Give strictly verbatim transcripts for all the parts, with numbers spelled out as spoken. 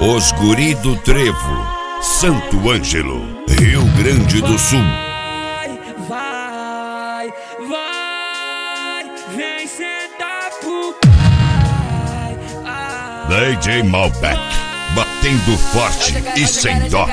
Os Guri do Trevo, Santo Ângelo, Rio Grande do Sul. Vai, vai, vai, vem sentar pro pai. D J Malbec, batendo forte e sem dó.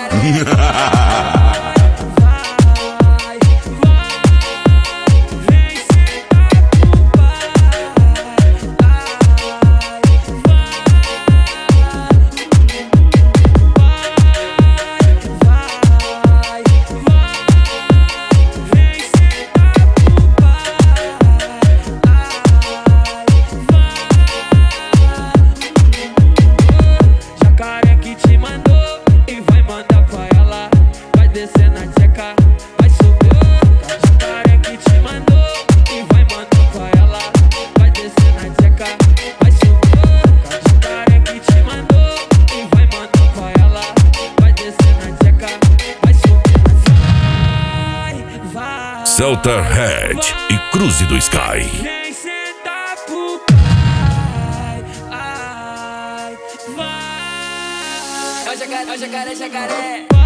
Descer na tcheca, vai subir. Jacaré que te mandou e vai mandar pra ela. Vai descer na tcheca, vai subir. Jacaré que te mandou e vai mandar pra ela. Vai descer na tcheca, vai subir. Vai, vai. Celta Head e Cruze do Sky. Vem sentar pro pai. Ai, vai. É o jacaré, é o jacaré, jacaré.